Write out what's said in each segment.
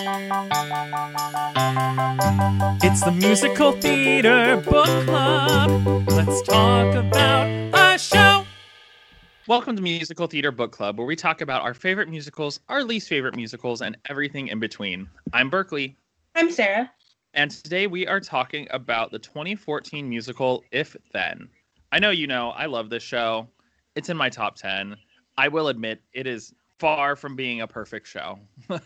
It's the Musical Theater Book Club. Let's talk about a show. Welcome to Musical Theater Book Club, where we talk about our favorite musicals, our least favorite musicals, and everything in between. I'm Berkeley. I'm Sarah. And today we are talking about the 2014 musical If Then. I know you know, I love this show. It's in my top 10. I will admit, it is far from being a perfect show.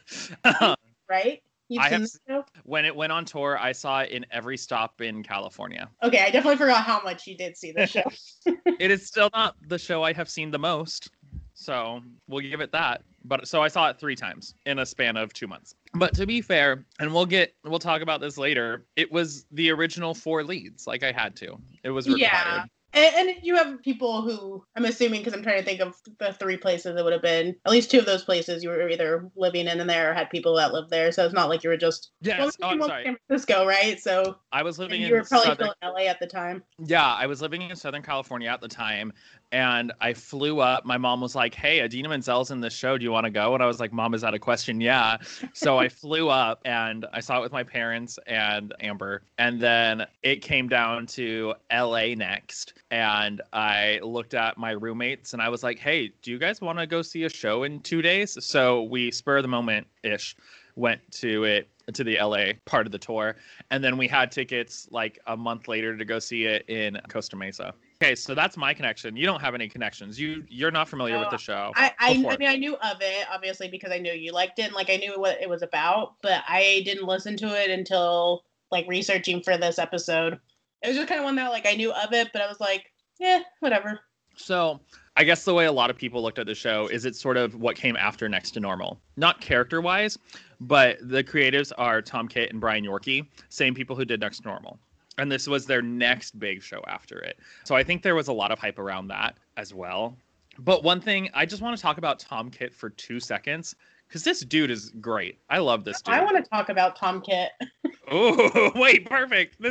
Right? You've seen this show? When it went on tour, I saw it in every stop in California. Okay, I definitely forgot how much you did see this show. It is still not the show I have seen the most, so we'll give it that. But so I saw it 3 times in a span of 2 months. But to be fair, and we'll talk about this later, it was the original 4 leads, like I had to. It was required. Yeah. And you have people who, I'm assuming, because I'm trying to think of the 3 places it would have been, at least 2 of those places you were either living in there or had people that lived there. So it's not like you were just I'm sorry. San Francisco, right? So I was living you were probably still in LA at the time. Yeah, I was living in Southern California at the time, and I flew up. My mom was like, "Hey, Idina Menzel's in the show. Do you want to go?" And I was like, "Mom, is that a question?" Yeah. So I flew up and I saw it with my parents and Amber, and then it came down to LA next. And I looked at my roommates and I was like, "Hey, do you guys want to go see a show in 2 days?" So we spur of the moment-ish went to the LA part of the tour. And then we had tickets like a month later to go see it in Costa Mesa. Okay, so that's my connection. You don't have any connections. You're not familiar with the show. I mean, I knew of it, obviously, because I knew you liked it. And, like, I knew what it was about, but I didn't listen to it until, like, researching for this episode. It was just kind of one that, like, I knew of it, but I was like, yeah, whatever. So I guess the way a lot of people looked at the show is it's sort of what came after Next to Normal. Not character-wise, but the creatives are Tom Kitt and Brian Yorkey, same people who did Next to Normal. And this was their next big show after it. So I think there was a lot of hype around that as well. But one thing, I just want to talk about Tom Kitt for 2 seconds, because this dude is great. I love this dude. I want to talk about Tom Kitt. Oh, wait, perfect.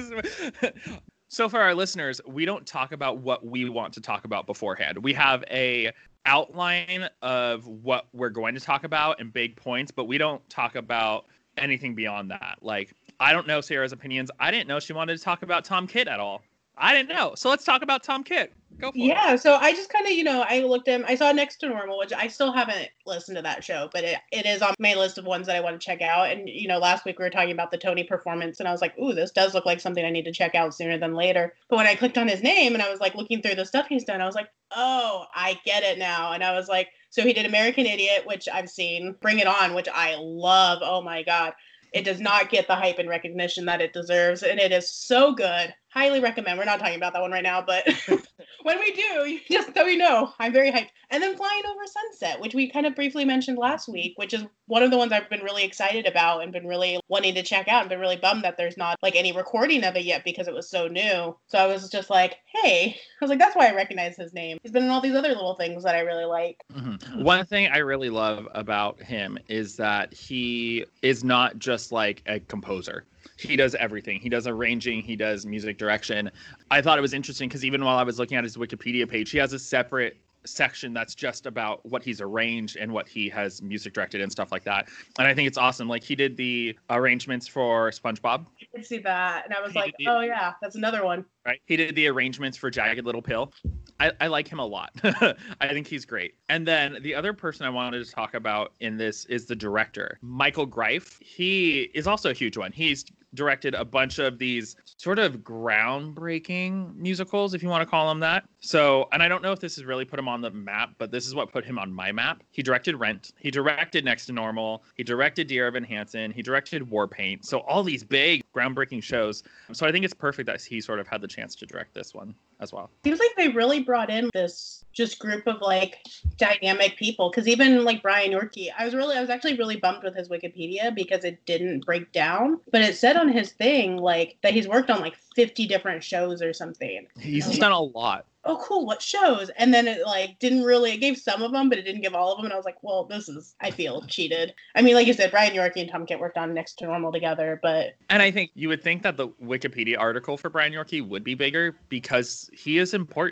So for our listeners, we don't talk about what we want to talk about beforehand. We have a outline of what we're going to talk about and big points, but we don't talk about anything beyond that. Like, I don't know Sarah's opinions. I didn't know she wanted to talk about Tom Kitt at all. I didn't know. So let's talk about Tom Kitt. Go for it. Yeah, so I just kind of, I looked at him. I saw Next to Normal, which I still haven't listened to that show, but it is on my list of ones that I want to check out. And, last week we were talking about the Tony performance, and I was like, ooh, this does look like something I need to check out sooner than later. But when I clicked on his name and I was, like, looking through the stuff he's done, I was like, oh, I get it now. And I was like, so he did American Idiot, which I've seen, Bring It On, which I love. Oh, my God. It does not get the hype and recognition that it deserves, and it is so good. Highly recommend. We're not talking about that one right now, but when we do, just so you know, I'm very hyped. And then Flying Over Sunset, which we kind of briefly mentioned last week, which is one of the ones I've been really excited about and been really wanting to check out and been really bummed that there's not like any recording of it yet because it was so new. So I was just like, hey, I was like, that's why I recognize his name. He's been in all these other little things that I really like. Mm-hmm. One thing I really love about him is that he is not just like a composer. He does everything. He does arranging. He does music direction. I thought it was interesting because even while I was looking at his Wikipedia page, he has a separate section that's just about what he's arranged and what he has music directed and stuff like that. And I think it's awesome. Like, he did the arrangements for SpongeBob. I could see that. And I was like, oh yeah, that's another one. Right. He did the arrangements for Jagged Little Pill. I like him a lot. I think he's great. And then the other person I wanted to talk about in this is the director, Michael Greif. He is also a huge one. He's directed a bunch of these sort of groundbreaking musicals, if you want to call them that. So, and I don't know if this has really put him on the map, but this is what put him on my map. He directed Rent. He directed Next to Normal. He directed Dear Evan Hansen. He directed Warpaint. So all these big groundbreaking shows. So I think it's perfect that he sort of had the chance to direct this one as well. Seems like they really brought in this just group of like dynamic people, because even like Brian Yorkey, I was actually really bummed with his Wikipedia because it didn't break down, but it said on his thing like that he's worked on like 50 different shows or something. He's done a lot. Oh, cool, what shows? And then it like it gave some of them, but it didn't give all of them. And I was like, well, I feel cheated. I mean, like you said, Brian Yorkey and Tom Kitt worked on Next to Normal together, but. And I think you would think that the Wikipedia article for Brian Yorkey would be bigger because he is important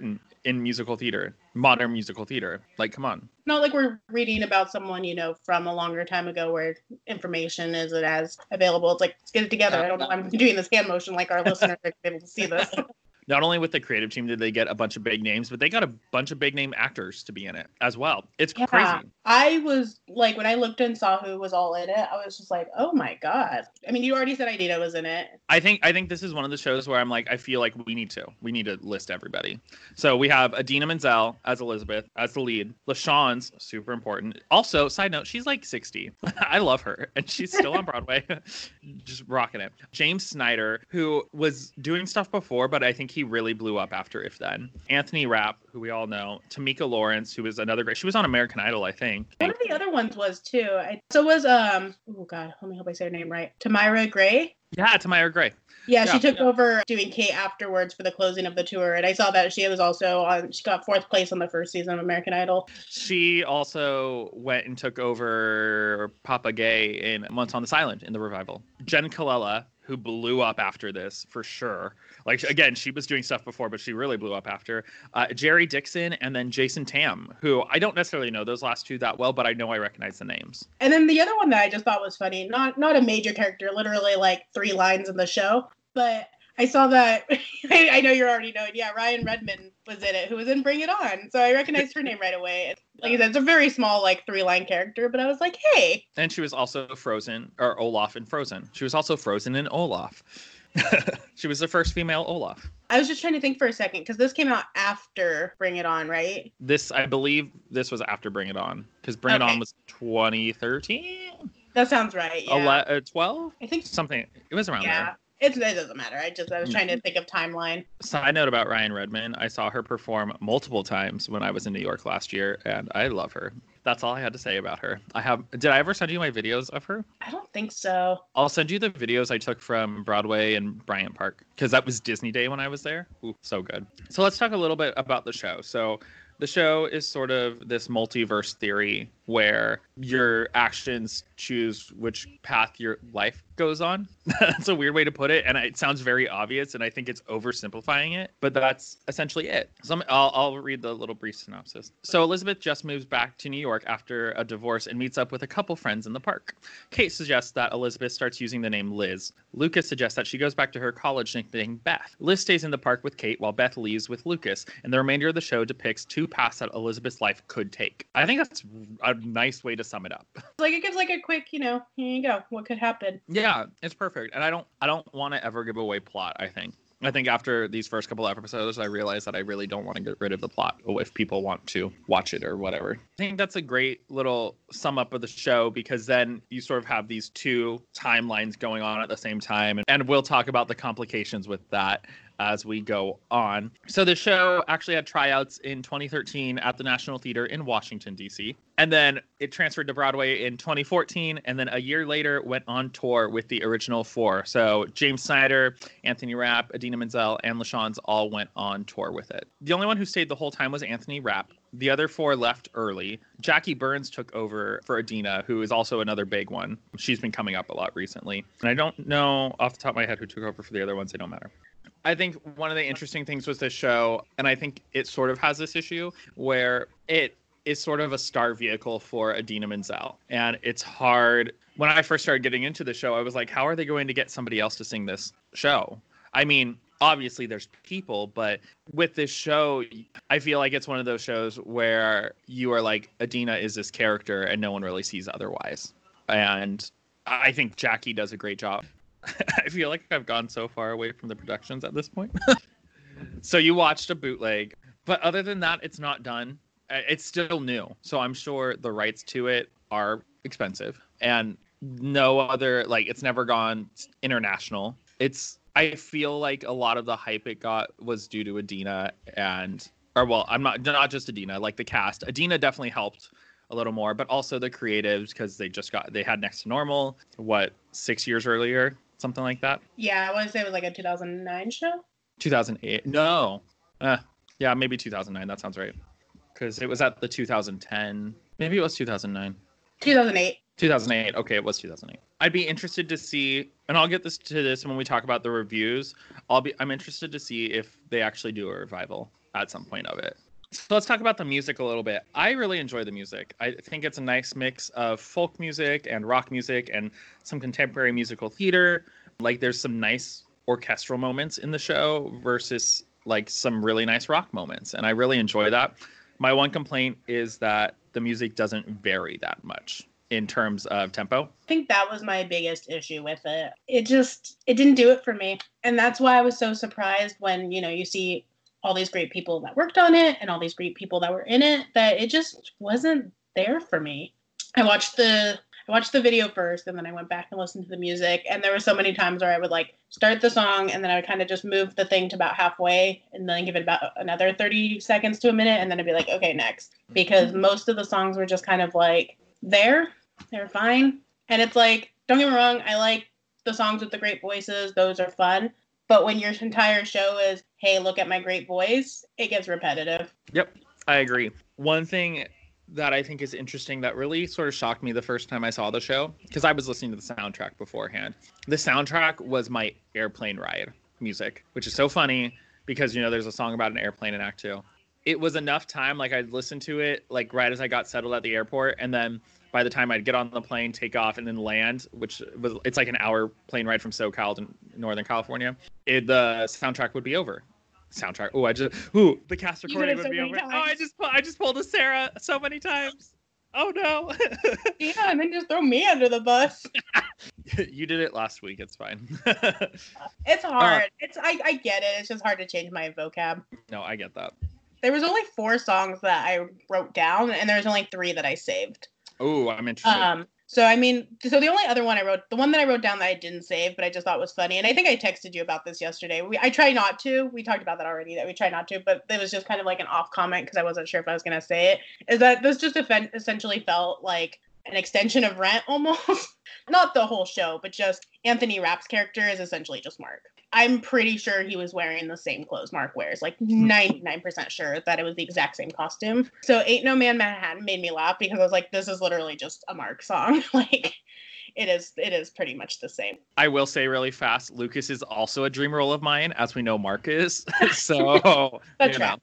in musical theater, modern musical theater. Like, come on. Not like we're reading about someone, from a longer time ago where information isn't as available. It's like, let's get it together. I don't know. I'm doing this hand motion like our listeners are able to see this. Not only with the creative team did they get a bunch of big names, but they got a bunch of big name actors to be in it as well. It's crazy. I was like, when I looked and saw who was all in it, I was just like, oh my God. I mean, you already said Idina was in it. I think this is one of the shows where I'm like, I feel like we need to list everybody. So we have Idina Menzel as Elizabeth, as the lead. LaShawne's super important. Also, side note, she's like 60. I love her. And she's still on Broadway. Just rocking it. James Snyder, who was doing stuff before, but I think he really blew up after If Then. Anthony Rapp, who we all know. Tamika Lawrence, who was another great. She was on American Idol, I think. One of the other ones was too. So was oh God, let me hope I say her name right. Tamyra Gray. Yeah, Tamyra Gray. Yeah, she took over doing Kate afterwards for the closing of the tour, and I saw that she was also on. She got 4th place on the first season of American Idol. She also went and took over Papa Gay in Once on This Island in the revival. Jen Colella, who blew up after this for sure. Like, again, she was doing stuff before, but she really blew up after. Jerry Dixon, and then Jason Tam, who I don't necessarily know those last two that well, but I know I recognize the names. And then the other one that I just thought was funny, not a major character, literally like 3 lines in the show, but I saw that, I know you're already knowing, Ryan Redmond was in it, who was in Bring It On. So I recognized her name right away. Like I said, it's a very small, like 3-line character, but I was like, hey. And she was also Frozen, or Olaf in Frozen. She was also Frozen in Olaf. She was the first female Olaf. I was just trying to think for a second, because this came out after Bring It On, right? I believe this was after Bring It On, because Bring It On was 2013? That sounds right, yeah. 12? I think something. It was around there. It doesn't matter. I was trying to think of timeline. Side note about Ryan Redmond. I saw her perform multiple times when I was in New York last year, and I love her. That's all I had to say about her. Did I ever send you my videos of her? I don't think so. I'll send you the videos I took from Broadway and Bryant Park, because that was Disney Day when I was there. Ooh, so good. So let's talk a little bit about the show. So the show is sort of this multiverse theory where your actions choose which path your life goes on. That's a weird way to put it, and it sounds very obvious, and I think it's oversimplifying it, but that's essentially it. So I'll read the little brief synopsis. So Elizabeth just moves back to New York after a divorce and meets up with a couple friends in the park. Kate suggests that Elizabeth starts using the name Liz. Lucas suggests that she goes back to her college nickname Beth. Liz stays in the park with Kate while Beth leaves with Lucas, and the remainder of the show depicts 2 paths that Elizabeth's life could take. I think that's a nice way to sum it up. Like, it gives like a quick, here you go, what could happen. Yeah, it's perfect. And I don't want to ever give away plot, I think. I think after these first couple episodes, I realized that I really don't want to get rid of the plot if people want to watch it or whatever. I think that's a great little sum up of the show, because then you sort of have these 2 timelines going on at the same time. And we'll talk about the complications with that as we go on. So the show actually had tryouts in 2013 at the National Theater in Washington, D.C. And then it transferred to Broadway in 2014. And then a year later went on tour with the original 4. So James Snyder, Anthony Rapp, Idina Menzel, and LaShawne's all went on tour with it. The only one who stayed the whole time was Anthony Rapp. The other 4 left early. Jackie Burns took over for Idina, who is also another big one. She's been coming up a lot recently. And I don't know off the top of my head who took over for the other ones. They don't matter. I think one of the interesting things with this show, and I think it sort of has this issue, where it is sort of a star vehicle for Idina Menzel. And it's hard. When I first started getting into the show, I was like, how are they going to get somebody else to sing this show? I mean, obviously there's people, but with this show, I feel like it's one of those shows where you are like, Idina is this character and no one really sees otherwise. And I think Jackie does a great job. I feel like I've gone so far away from the productions at this point. So you watched a bootleg, but other than that, it's not done. It's still new. So I'm sure the rights to it are expensive, and no other, like, it's never gone international. I feel like a lot of the hype it got was due to Idina I'm not just Idina, like the cast. Idina definitely helped a little more, but also the creatives, because they had Next to Normal, 6 years earlier? Something like that. Yeah, I want to say it was like a 2009 show. 2008. No. Yeah, maybe 2009. That sounds right. Because it was at the 2010. Maybe it was 2009. 2008. 2008. Okay, it was 2008. I'd be interested to see, and I'll get to this when we talk about the reviews. I'm interested to see if they actually do a revival. at some point of it. So let's talk about the music a little bit. I really enjoy the music. I think it's a nice mix of folk music and rock music and some contemporary musical theater. Like there's some nice orchestral moments in the show versus like some really nice rock moments. And I really enjoy that. My one complaint is that the music doesn't vary that much in terms of tempo. I think that was my biggest issue with it. It didn't do it for me. And that's why I was so surprised when, you see all these great people that worked on it and all these great people that were in it, that it just wasn't there for me. I watched the video first and then I went back and listened to the music, and there were so many times where I would like start the song and then I would kind of just move the thing to about halfway and then give it about another 30 seconds to a minute and then I'd be like, okay, next. Because most of the songs were just kind of like they're fine. And it's like, don't get me wrong, I like the songs with the great voices, those are fun. But when your entire show is, hey, look at my great voice, it gets repetitive. Yep, I agree. One thing that I think is interesting that really sort of shocked me the first time I saw the show, because I was listening to the soundtrack beforehand. The soundtrack was my airplane ride music, which is so funny because, there's a song about an airplane in Act 2. It was enough time, like I'd listen to it like right as I got settled at the airport, and then by the time I'd get on the plane, take off, and then land, it's like an hour plane ride from SoCal to Northern California, the soundtrack would be over. The cast recording would be over. Times. Oh, I just pulled a Sarah so many times. Oh no. Yeah, and then just throw me under the bus. You did it last week. It's fine. It's hard. I get it. It's just hard to change my vocab. No, I get that. There was only 4 songs that I wrote down, and there's only 3 that I saved. Oh, I'm interested. So the only other one the one that I wrote down that I didn't save, but I just thought was funny, and I think I texted you about this yesterday. I try not to. We talked about that already, that we try not to, but it was just kind of like an off comment because I wasn't sure if I was going to say it, is that this just essentially felt like an extension of Rent almost. Not the whole show, but just Anthony Rapp's character is essentially just Mark. I'm pretty sure he was wearing the same clothes Mark wears, like 99% sure that it was the exact same costume. So Ain't No Man Manhattan made me laugh because I was like, this is literally just a Mark song. Like, it is pretty much the same. I will say really fast, Lucas is also a dream role of mine, as we know Mark is. So, that's right.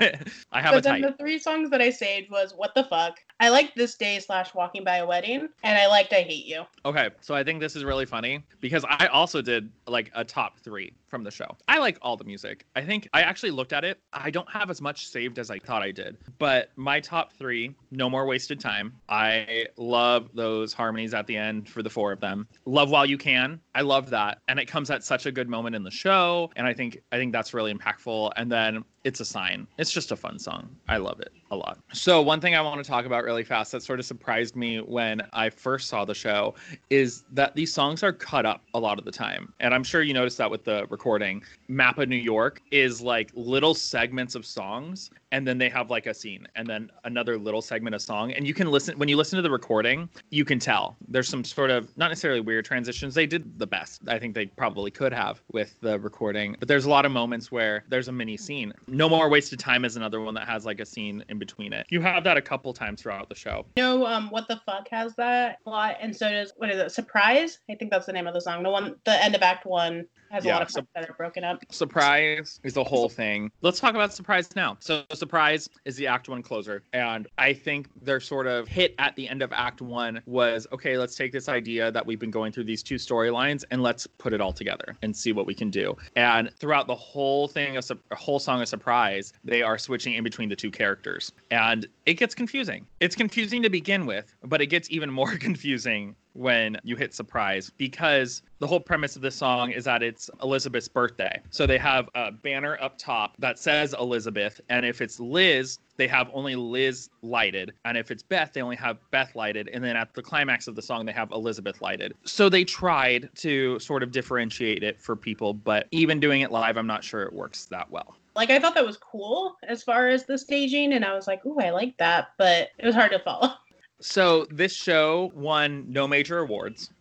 I have a type. The 3 songs that I saved was What the Fuck, I liked This Day / Walking by a Wedding, and I liked I Hate You. Okay, so I think this is really funny because I also did like a top 3 from the show. I like all the music. I think I actually looked at it. I don't have as much saved as I thought I did, but my top 3, No More Wasted Time. I love those harmonies at the end for the 4 of them. Love While You Can. I love that, and it comes at such a good moment in the show, and I think that's really impactful. And then It's a Sign. It's just a fun song. I love it a lot. So one thing I want to talk about really fast that sort of surprised me when I first saw the show is that these songs are cut up a lot of the time. And I'm sure you noticed that with the recording. Map of New York is like little segments of songs, and then they have like a scene and then another little segment of song. And you can listen, when you listen to the recording, you can tell there's some sort of not necessarily weird transitions. They did the best I think they probably could have with the recording, but there's a lot of moments where there's a mini scene. No More Wasted Time is another one that has like a scene in between it. You have that a couple times throughout the show. What the Fuck has that a lot, and so does, what is it, Surprise? I think that's the name of the song. The end of Act 1 has a lot of parts that are broken up. Surprise is the whole thing. Let's talk about Surprise now. So Surprise is the Act 1 closer, and I think their sort of hit at the end of Act 1 was, okay, let's take this idea that we've been going through these 2 storylines and let's put it all together and see what we can do. And throughout the whole thing, a whole song of Surprise, they are switching in between the 2 characters, and it gets confusing. It's confusing to begin with, but it gets even more confusing when you hit Surprise, because the whole premise of this song is that it's Elizabeth's birthday. So they have a banner up top that says Elizabeth, and if it's Liz, they have only Liz lighted, and if it's Beth, they only have Beth lighted, and then at the climax of the song, they have Elizabeth lighted. So they tried to sort of differentiate it for people, but even doing it live, I'm not sure it works that well. Like, I thought that was cool as far as the staging, and I was like, ooh, I like that, but it was hard to follow. So this show won no major awards.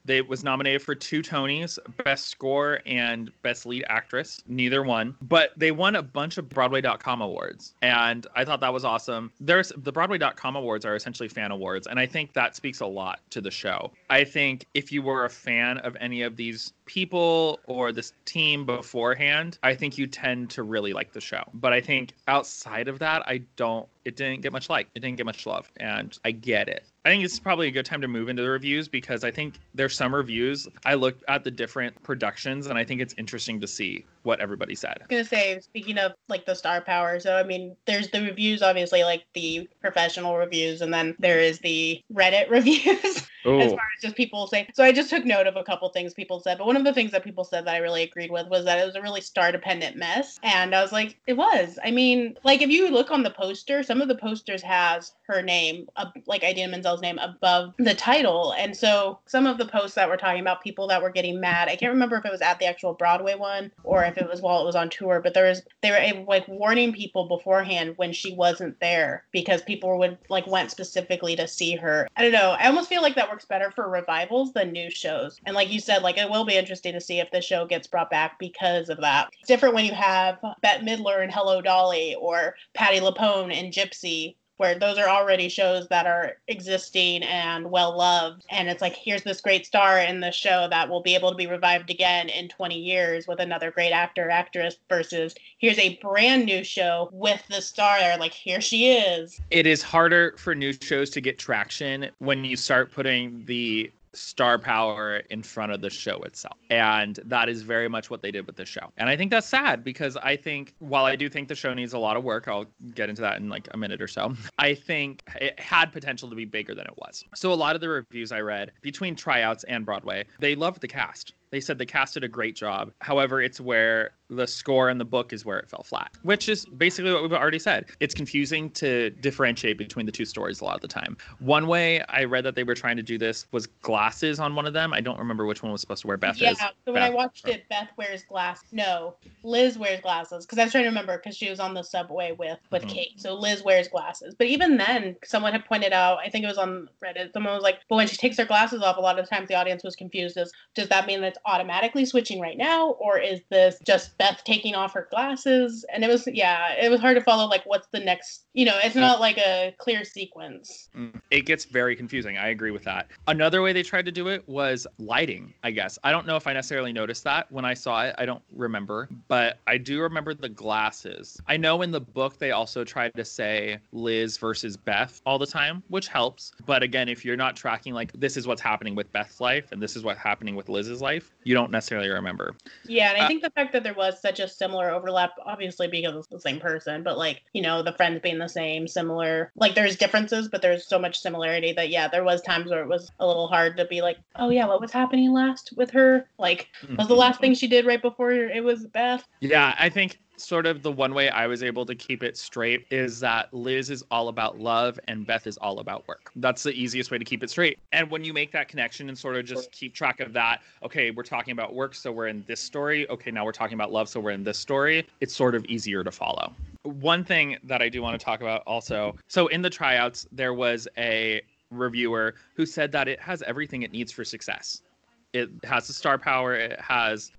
They was nominated for 2 Tonys, Best Score and Best Lead Actress. Neither won, but they won a bunch of Broadway.com awards, and I thought that was awesome. The Broadway.com awards are essentially fan awards, and I think that speaks a lot to the show. I think if you were a fan of any of these people or this team beforehand, I think you tend to really like the show. But I think outside of that, it didn't get much it didn't get much love, and I get it. I think it's probably a good time to move into the reviews, because I think there's some reviews. I looked at the different productions, and I think it's interesting to see what everybody said. I was going to say, speaking of like the star power, so I mean, there's the reviews, obviously, like the professional reviews, and then there is the Reddit reviews. As far as just people saying. So I just took note of a couple things people said, but one of the things that people said that I really agreed with was that it was a really star-dependent mess. And I was like, it was. I mean, like, if you look on the poster, some of the posters has her name, like Idina Menzel's name, above the title. And so some of the posts that were talking about people that were getting mad, I can't remember if it was at the actual Broadway one or if it was while it was on tour, but they were like warning people beforehand when she wasn't there, because people went specifically to see her. I don't know. I almost feel like that works better for revivals than new shows. And like you said, like, it will be interesting to see if the show gets brought back because of that. It's different when you have Bette Midler and Hello Dolly, or Patti LuPone and Gypsy, where those are already shows that are existing and well loved. And it's like, here's this great star in the show that will be able to be revived again in 20 years with another great actor or actress, versus here's a brand new show with the star there, like, here she is. It is harder for new shows to get traction when you start putting the star power in front of the show itself. And that is very much what they did with the show. And I think that's sad, because I think, while I do think the show needs a lot of work, I'll get into that in like a minute or so, I think it had potential to be bigger than it was. So a lot of the reviews I read between tryouts and Broadway, they loved the cast. They said the cast did a great job. However, it's where the score and the book is where it fell flat, which is basically what we've already said. It's confusing to differentiate between the two stories a lot of the time. One way I read that they were trying to do this was glasses on one of them. I don't remember which one was supposed to wear Beth. Yeah, so when I watched it, Beth wears glasses. No, Liz wears glasses, because I was trying to remember, because she was on the subway with Kate. So Liz wears glasses. But even then, someone had pointed out, I think it was on Reddit, someone was like, but when she takes her glasses off, a lot of times the audience was confused as, does that mean that it's automatically switching right now, or is this just Beth taking off her glasses? And it was hard to follow, like, what's the next, it's not like a clear sequence. It gets very confusing. I agree with that. Another way they tried to do it was lighting, I guess. I don't know if I necessarily noticed that when I saw it. I don't remember, but I do remember the glasses. I know in the book they also tried to say Liz versus Beth all the time, which helps. But again, if you're not tracking, like, this is what's happening with Beth's life and this is what's happening with Liz's life, you don't necessarily remember. Yeah, and I think the fact that there was such a similar overlap, obviously because it's the same person, but like, the friends being the same, similar, like, there's differences, but there's so much similarity that, yeah, there was times where it was a little hard to be like, oh yeah, what was happening last with her? Like, was the last thing she did right before it was Beth? Yeah, I think sort of the one way I was able to keep it straight is that Liz is all about love and Beth is all about work. That's the easiest way to keep it straight. And when you make that connection and sort of just keep track of that, okay, we're talking about work, so we're in this story. Okay, now we're talking about love, so we're in this story. It's sort of easier to follow. One thing that I do want to talk about also, so in the tryouts, there was a reviewer who said that it has everything it needs for success. It has the star power, it has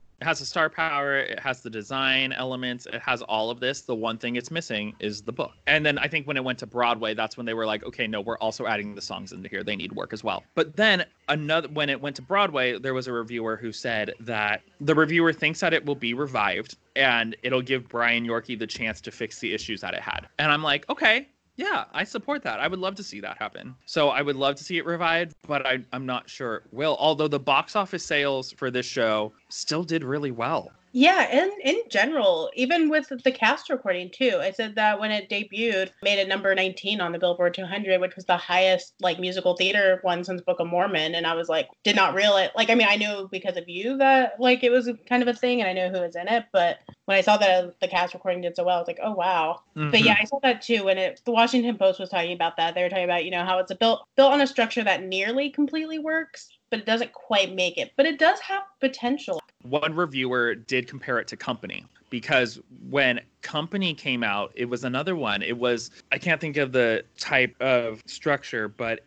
the design elements, it has all of this. The one thing it's missing is the book. And then I think when it went to Broadway, that's when they were like, okay, no, we're also adding the songs into here. They need work as well. But then when it went to Broadway, there was a reviewer who said that the reviewer thinks that it will be revived and it'll give Brian Yorkie the chance to fix the issues that it had. And I'm like, okay, yeah, I support that. I would love to see that happen. So I would love to see it revived, but I'm not sure it will. Although the box office sales for this show still did really well. Yeah, and in general, even with the cast recording too, I said that when it debuted, made it number 19 on the Billboard 200, which was the highest like musical theater one since Book of Mormon. And I was like, did not realize, like, I mean, I knew because of you that like it was kind of a thing and I knew who was in it. But when I saw that the cast recording did so well, I was like, oh, wow. Mm-hmm. But yeah, I saw that too. When the Washington Post was talking about that, they were talking about, how it's built on a structure that nearly completely works, but it doesn't quite make it. But it does have potential. One reviewer did compare it to Company, because when Company came out, it was another one. It was, I can't think of the type of structure, but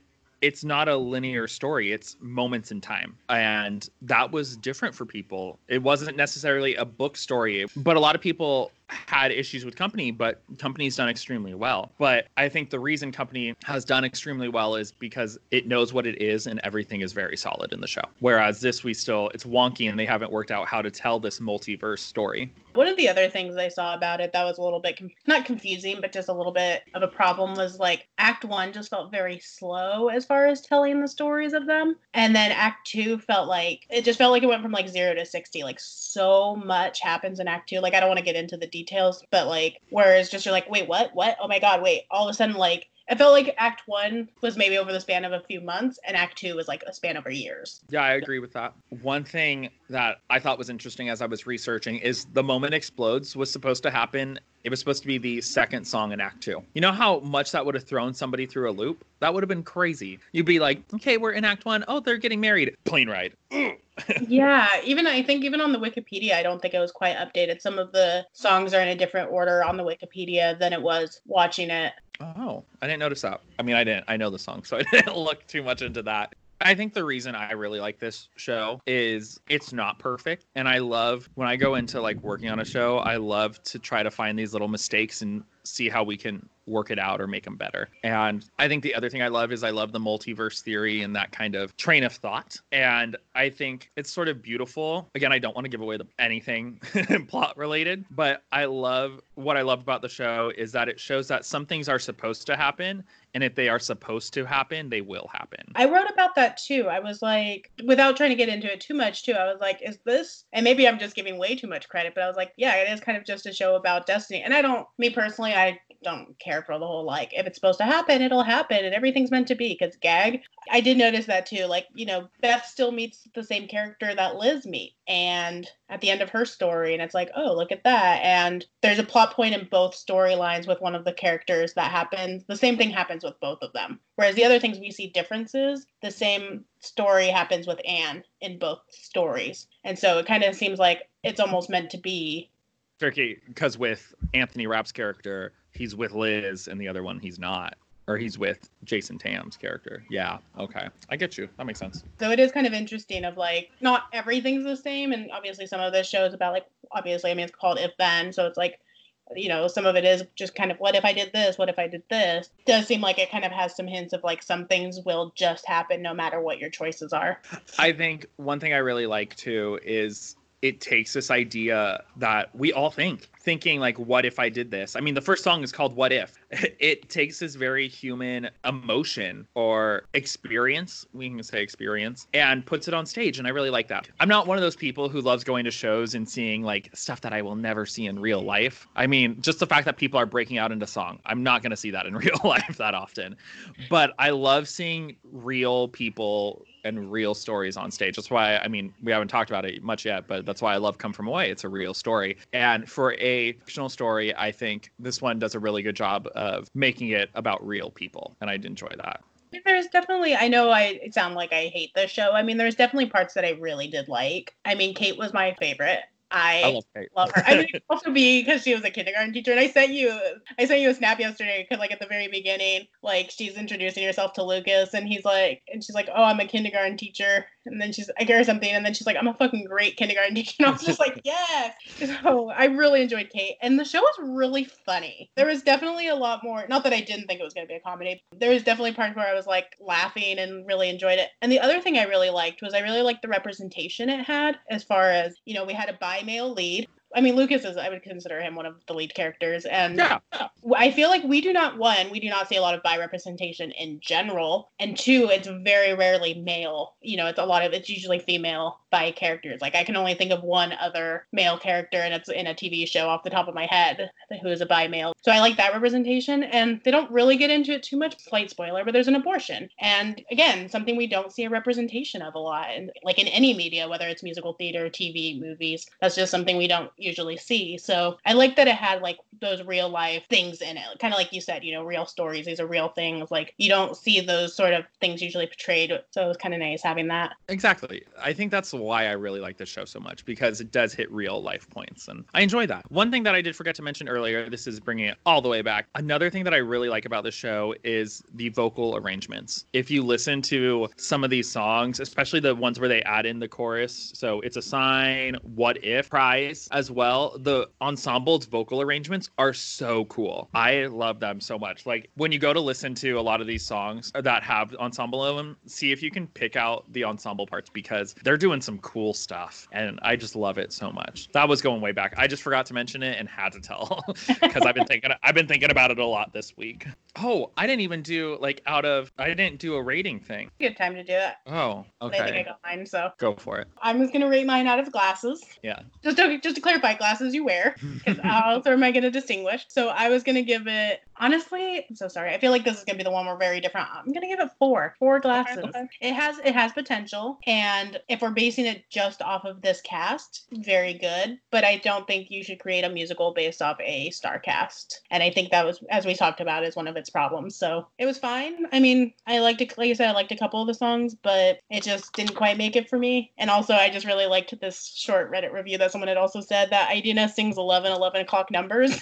it's not a linear story. It's moments in time. And that was different for people. It wasn't necessarily a book story, but a lot of people had issues with Company, but Company's done extremely well. But I think the reason Company has done extremely well is because it knows what it is and everything is very solid in the show. Whereas this, it's wonky and they haven't worked out how to tell this multiverse story. One of the other things I saw about it that was a little bit, not confusing, but just a little bit of a problem was like Act 1 just felt very slow as far as telling the stories of them. And then Act 2 it just felt like it went from like 0 to 60. Like so much happens in Act 2. Like I don't want to get into the details, but like, whereas just you're like, wait, what? Oh my God, wait. All of a sudden, like, it felt like Act 1 was maybe over the span of a few months, and Act 2 was like a span over years. Yeah, I agree with that. One thing that I thought was interesting as I was researching is The Moment Explodes was supposed to happen. It was supposed to be the second song in Act 2. You know how much that would have thrown somebody through a loop? That would have been crazy. You'd be like, okay, we're in Act 1. Oh, they're getting married. Plane ride. Yeah, I think even on the Wikipedia, I don't think it was quite updated. Some of the songs are in a different order on the Wikipedia than it was watching it. Oh, I didn't notice that. I mean, I know the song, so I didn't look too much into that. I think the reason I really like this show is it's not perfect. And I love when I go into like working on a show, I love to try to find these little mistakes and see how we can work it out or make them better. And I think the other thing I love is I love the multiverse theory and that kind of train of thought. And I think it's sort of beautiful. Again, I don't want to give away anything plot related, but what I love about the show is that it shows that some things are supposed to happen. And if they are supposed to happen, they will happen. I wrote about that too. I was like, without trying to get into it too much too, I was like, is this, and maybe I'm just giving way too much credit, but I was like, yeah, it is kind of just a show about destiny. And me personally, I don't care for the whole, like, if it's supposed to happen, it'll happen and everything's meant to be, because gag. I did notice that too. Like, Beth still meets the same character that Liz meets, and at the end of her story, and it's like, oh, look at that. And there's a plot point in both storylines with one of the characters that happens. The same thing happens with both of them. Whereas the other things we see differences, the same story happens with Anne in both stories. And so it kind of seems like it's almost meant to be tricky, because with Anthony Rapp's character, he's with Liz, and the other one he's not. Or he's with Jason Tam's character. Yeah, okay. I get you. That makes sense. So it is kind of interesting of like, not everything's the same. And obviously some of this shows about like, obviously, I mean, it's called If Then. So it's like, some of it is just kind of, what if I did this? What if I did this? It does seem like it kind of has some hints of like some things will just happen no matter what your choices are. I think one thing I really like too is it takes this idea that we all thinking like, what if I did this? I mean, the first song is called What If. It takes this very human emotion or experience, we can say experience, and puts it on stage. And I really like that. I'm not one of those people who loves going to shows and seeing like stuff that I will never see in real life. I mean, just the fact that people are breaking out into song, I'm not going to see that in real life that often. But I love seeing real people and real stories on stage. That's why, I mean, we haven't talked about it much yet, but that's why I love Come From Away. It's a real story. And for a fictional story, I think this one does a really good job of making it about real people. And I'd enjoy that. There's definitely, I know it sound like I hate this show. I mean, there's definitely parts that I really did like. I mean, Kate was my favorite. I love her. I mean, also because she was a kindergarten teacher, and I sent you a snap yesterday because like at the very beginning, like she's introducing herself to Lucas, and she's like, oh, I'm a kindergarten teacher, and then I get her something, and then she's like, I'm a fucking great kindergarten teacher, and I was just like, yes. So I really enjoyed Kate, and the show was really funny. There was definitely a lot more. Not that I didn't think it was going to be a comedy. There was definitely parts where I was like laughing and really enjoyed it. And the other thing I really liked was I really liked the representation it had, as far as we had a bi-male lead. I mean, Lucas I would consider him one of the lead characters. And yeah. I feel like we do not see a lot of bi representation in general. And two, it's very rarely male. It's usually female bi characters. Like I can only think of one other male character, and it's in a TV show off the top of my head, who is a bi male. So I like that representation. And they don't really get into it too much. Slight spoiler, but there's an abortion. And again, something we don't see a representation of a lot. And like in any media, whether it's musical theater, TV, movies, that's just something we don't usually see. So I like that it had like those real life things in it. Kind of like you said, real stories. These are real things. Like you don't see those sort of things usually portrayed. So it was kind of nice having that. Exactly. I think that's why I really like this show so much, because it does hit real life points. And I enjoy that. One thing that I did forget to mention earlier, this is bringing it all the way back. Another thing that I really like about the show is the vocal arrangements. If you listen to some of these songs, especially the ones where they add in the chorus, so It's a Sign, What If, Prize as well, the ensemble's vocal arrangements are so cool. I love them so much. Like when you go to listen to a lot of these songs that have ensemble in them, see if you can pick out the ensemble parts, because they're doing some cool stuff and I just love it so much. That was going way back. I just forgot to mention it and had to tell because I've been thinking about it a lot this week. Oh, I didn't do a rating thing. Good time to do it. Oh, okay. I think I got mine, so go for it. I'm just gonna rate mine out of glasses. Yeah. Just to clarify, glasses you wear, because how else am I gonna distinguish? So I was gonna give it, honestly, I'm so sorry. I feel like this is gonna be the one we're very different. I'm gonna give it 4 glasses. Okay. It has potential, and if we're basing it just off of this cast, very good. But I don't think you should create a musical based off a star cast, and I think that was, as we talked about, is one of its problems. So it was fine. I mean, I liked it. Like I said, I liked a couple of the songs, but it just didn't quite make it for me. And also, I just really liked this short Reddit review that someone had also said that Idina sings 11 o'clock numbers.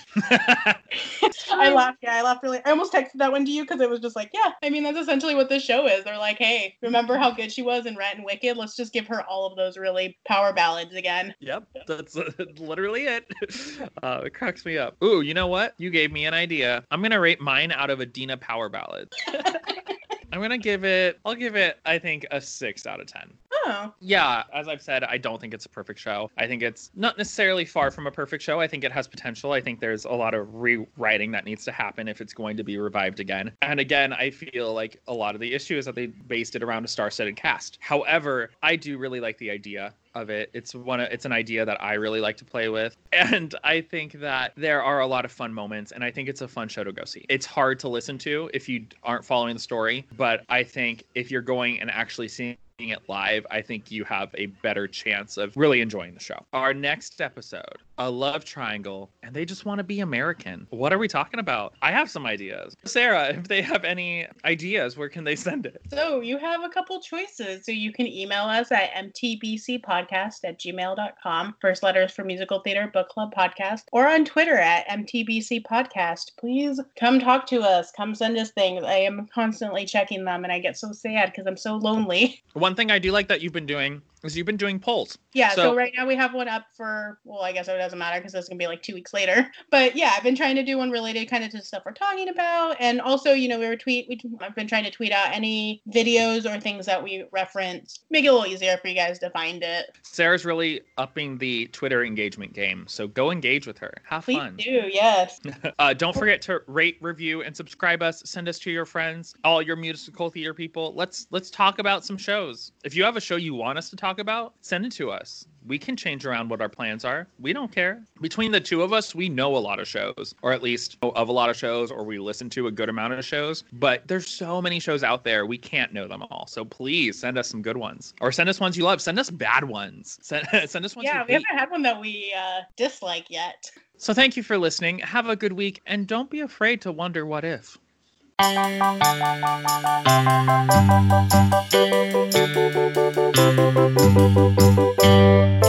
I laughed. Yeah, I laughed really. I almost texted that one to you because it was just like, yeah, I mean, that's essentially what this show is. They're like, hey, remember how good she was in Rent and Wicked? Let's just give her all of those really power ballads again. Yep, that's literally it. It cracks me up. Ooh, you know what? You gave me an idea. I'm gonna rate mine out of Idina power ballad. I'll give it, I think, a 6 out of 10. Oh. Yeah, as I've said, I don't think it's a perfect show. I think it's not necessarily far from a perfect show. I think it has potential. I think there's a lot of rewriting that needs to happen if it's going to be revived again. And again, I feel like a lot of the issue is that they based it around a star-studded cast. However, I do really like the idea of it. It's an idea that I really like to play with. And I think that there are a lot of fun moments, and I think it's a fun show to go see. It's hard to listen to if you aren't following the story, but I think if you're going and actually seeing it live, I think you have a better chance of really enjoying the show. Our next episode, a love triangle, and they just want to be American. What are we talking about? I have some ideas. Sarah, if they have any ideas, where can they send it? So you have a couple choices. So you can email us at mtbcpodcast@gmail.com. First letters for Musical Theater Book Club Podcast, or on Twitter at mtbc podcast. Please come talk to us. Come send us things. I am constantly checking them, and I get so sad because I'm so lonely. One thing I do like that you've been doing is you've been doing polls. Yeah, so right now we have one up for, well, I guess it doesn't matter because it's going to be like 2 weeks later. But yeah, I've been trying to do one related kind of to stuff we're talking about. And also, I've been trying to tweet out any videos or things that we reference. Make it a little easier for you guys to find it. Sarah's really upping the Twitter engagement game. So go engage with her. Have fun. Please do, yes. Don't forget to rate, review, and subscribe us. Send us to your friends, all your musical theater people. Let's talk about some shows. If you have a show you want us to talk about, send it to us. We can change around what our plans are. We don't care. Between the two of us, we know a lot of shows, or at least of a lot of shows, or we listen to a good amount of shows. But there's so many shows out there, we can't know them all. So please send us some good ones, or send us ones you love. Send us bad ones. Send us ones. Yeah, we haven't had one that we dislike yet. So thank you for listening. Have a good week, and don't be afraid to wonder what if. Thank you.